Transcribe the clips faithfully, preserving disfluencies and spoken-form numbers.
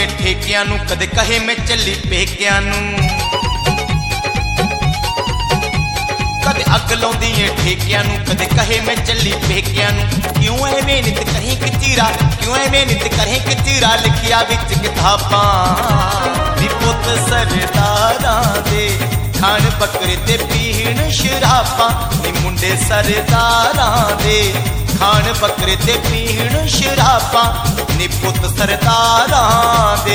ਏ ਠੇਕਿਆਂ ਨੂੰ, ਕਦੇ ਕਹੇ ਮੈਂ ਚੱਲੀ ਪੇਕਿਆਂ ਨੂੰ। ਕਦੇ ਅੱਗ ਲਾਉਂਦੀ ਏ ਠੇਕਿਆਂ ਨੂੰ, ਕਦੇ ਕਹੇ ਮੈਂ ਚੱਲੀ ਪੇਕਿਆਂ ਨੂੰ। ਕਿਉਂ ਐਵੇਂ ਨਿਤ ਕਹੀਂ ਕਚੀਰਾ, ਕਿਉਂ ਐਵੇਂ ਨਿਤ ਕਹੀਂ ਕਚੀਰਾ, ਲਿਖਿਆ ਵਿੱਚ ਕਿਤਾਬਾਂ ਨੀ ਪੁੱਤ ਸਰਦਾਰਾਂ ਦੇ, ਖਾਣ ਬੱਕਰੇ ਤੇ ਪੀਣ ਸ਼ਰਾਬਾਂ ਨੀ ਮੁੰਡੇ ਸਰਦਾਰਾਂ ਦੇ, ਖਾਣ ਬੱਕਰੇ ਤੇ ਪੀਣ ਸ਼ਰਾਬਾਂ ਨੀ ਪੁੱਤ ਸਰਦਾਰਾਂ ਦੇ।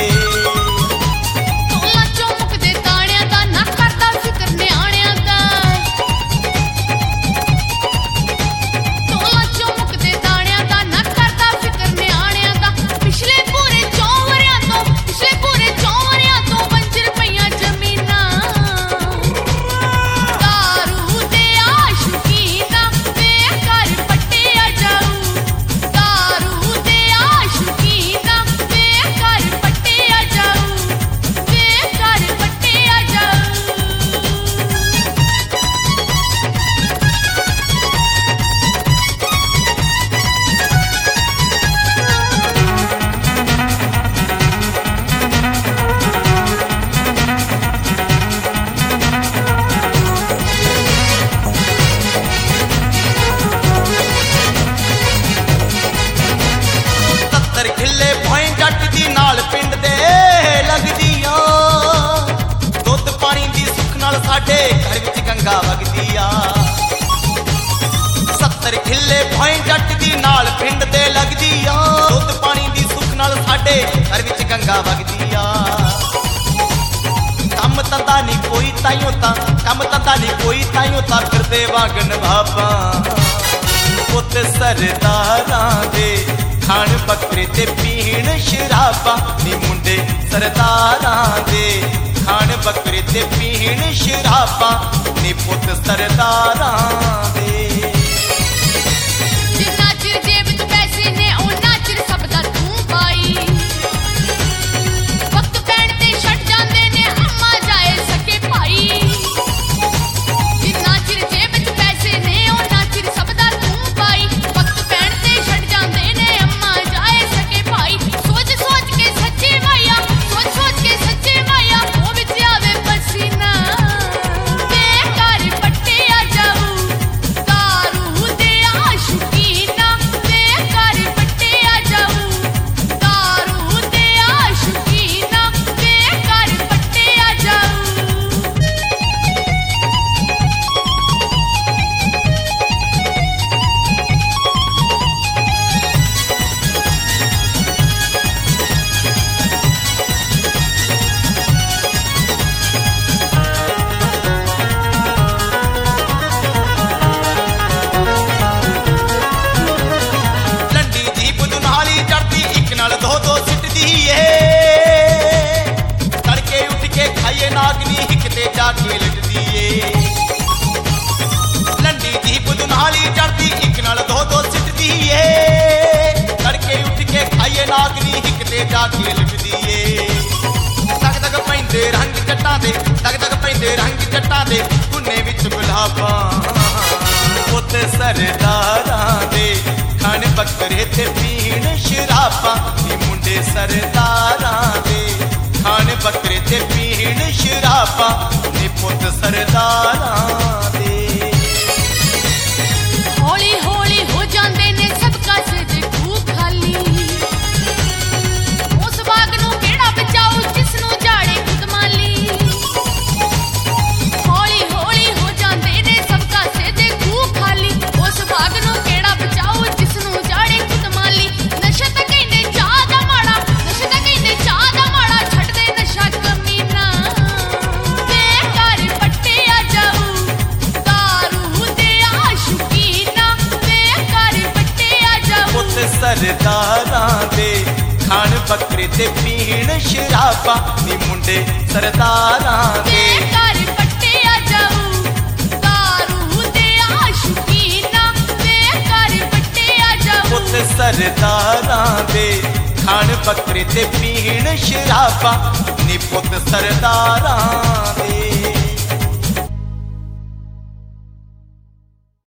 ਖਿੱਲੇ ਭੋਏ ਜੱਟ ਦੀ ਨਾਲ ਪਿੰਡ ਦੇ ਲੱਗਦੀਆਂ, ਦੁੱਧ ਪਾਣੀ ਦੀ ਸੁੱਖ ਨਾਲ ਸਾਡੇ ਘਰ ਵਿੱਚ ਗੰਗਾ ਵਗਦੀ ਆ। ਸੱਤਰ ਖਿੱਲੇ ਭੋਏ ਜੱਟ ਦੀ ਨਾਲ ਪਿੰਡ ਦੇ ਲੱਗਦੀ ਆ, ਦੁੱਧ ਪਾਣੀ ਦੀ ਸੁੱਖ ਨਾਲ ਸਾਡੇ ਘਰ ਵਿੱਚ ਗੰਗਾ ਵਗਦੀ ਆ। ਕੰਮ ਧੰਦਾ ਨਹੀਂ ਕੋਈ ਤਾਈਓ ਤਾਂ, ਕੰਮ ਧੰਦਾ ਨਹੀਂ ਕੋਈ ਤਾਈਓ ਤਾਂ ਫਿਰਦੇ ਵਾਂਗਣ ਬਾਬਾ ਪੁੱਤ ਸਰਦਾਰਾਂ ਦੇ, ਖਾਣ ਬੱਕਰੇ ਤੇ ਪੀਣ ਸ਼ਰਾਬਾਂ ਨੀ ਮੁੰਡੇ ਸਰਦਾਰਾਂ ਦੇ, ਖਾਣ ਬੱਕਰੇ ਤੇ ਪੀਣ ਸ਼ਰਾਬਾਂ ਨੀ ਪੁੱਤ ਸਰਦਾਰਾਂ ਦੇ। ਜਿੰਨਾ ਚਿਰ ਜੇਬ ਚ ਪੈਸੇ ਨੇ ਉਹਨਾਂ ਚਿਰ ਸਭ ਦਾ ਤੂੰ ਪਾਈ, ਵਕਤ ਪੈਣ ਤੇ ਛੱਡ ਜਾਂਦੇ ਨੇ ਅੰਮਾ ਜਾਏ ਸਕੇ ਭਾਈ। ਜਿੰਨਾ ਚਿਰ ਜੇਬ ਚ ਪੈਸੇ ਨੇ ਉਹਨਾਂ ਚਿਰ ਸਭ ਦਾ ਤੂੰ ਪਾਈ, ਵਕਤ ਪੈਣ ਤੇ ਛੱਡ ਜਾਂਦੇ ਨੇ ਨਾਗਨੀ ਹਿੱਕ ਤੇ ਜਾ ਕੇ ਲਟਦੀ ਏ। ਲੰਡੀ ਦੀ ਬੁਦਨਾਲੀ ਚੜਦੀ ਇੱਕ ਨਾਲ ਦੋ ਦੋ ਸਿੱਟਦੀ ਏ, ਤੜਕੇ ਉੱਠ ਕੇ ਖਾਈਏ ਨਾਗਨੀ ਹਿੱਕ ਤੇ ਜਾ ਕੇ ਲਟਦੀ ਏ। ਤਕ ਤਕ ਪੈਂਦੇ ਰੰਗ ਜੱਟਾਂ ਦੇ, ਤਕ ਤਕ ਪੈਂਦੇ ਰੰਗ ਜੱਟਾਂ ਦੇ, ਗੁੰਨੇ ਵਿੱਚ ਗੁਲਾਬਾਂ ਪੁੱਤ ਸਰਦਾਰਾਂ ਦੇ, ਖਾਣ ਬੱਕਰੇ ਤੇ ਪੀਣ ਸ਼ਰਾਬਾਂ ਨੀ ਮੁੰਡੇ ਸਰਦਾਰਾਂ ਦੇ, ਖਾਣ ਬੱਕਰੇ ਤੇ ਪੀਣ ਸ਼ਰਾਬਾਂ ਨੀ ਪੁੱਤ ਸਰਦਾਰਾਂ ਦੇ। ਹੌਲੀ ਹੌਲੀ ਹੋ ਜਾਂਦੇ ਨੇ ਸਭ ਕਾਸੇ ਦੇ ਖੂਹ ਖਾਲੀ, ਉਸ ਬਾਗ ਨੂੰ ਕਿਹੜਾ ਬਚਾਊ ਜਿਸ ਨੂੰ ਜਾੜੇ ਖੁਦ ਮਾਲੀ। ਹੌਲੀ ਹੌਲੀ ਹੋ ਜਾਂਦੇ ਨੇ ਸਭ ਕਾਸੇ ਦੇ ਖੂਹ ਖਾਲੀ, ਉਸ ਬਾਗ ਨੂੰ ਕਿਹੜਾ ਬਚਾਊ ਜਿਸ ਨੂੰ ਜਾੜੇ ਖੁਦ ਮਾਲੀ। ਨਸ਼ਾ ਤਾਂ ਕਹਿੰਦੇ ਚਾਹ ਦਾ ਮਾੜਾ, ਨਸ਼ਾ ਤਾਂ ਕਹਿੰਦੇ ਚਾਹ ਦਾ ਮਾੜਾ, ਛੱਡਦੇ ਨਸ਼ਾ ਕਮੀਨਾ ਬੇਕਾਰ ਪੱਟਿਆ ਜਾਊ, ਦਾਰੂ ਦੇ ਆਸ਼ਕੀਨਾ ਬੇਕਾਰ ਪੱਟਿਆ ਜਾਊ। ਪੁੱਤ ਸਰਦਾਰਾਂ ਦੇ, ਖਾਣ ਬੱਕਰੇ ਤੇ ਪੀਣ ਸ਼ਰਾਬਾਂ ਨੀ ਮੁੰਡੇ ਸਰਦਾਰਾਂ ਦੇ, ਬੇਕਾਰ ਪੱਟਿਆ ਜਾਊ, ਦਾਰੂ ਦੇ ਆਸ਼ਕੀਨਾ ਬੇਕਾਰ ਪੱਟਿਆ ਜਾਊ। ਪੁੱਤ ਸਰਦਾਰਾਂ ਦੇ, ਖਾਣ ਬੱਕਰੇ ਤੇ ਪੀਣ ਸ਼ਰਾਬਾਂ ਨੀ ਪੁੱਤ ਸਰਦਾਰਾਂ ਦੇ।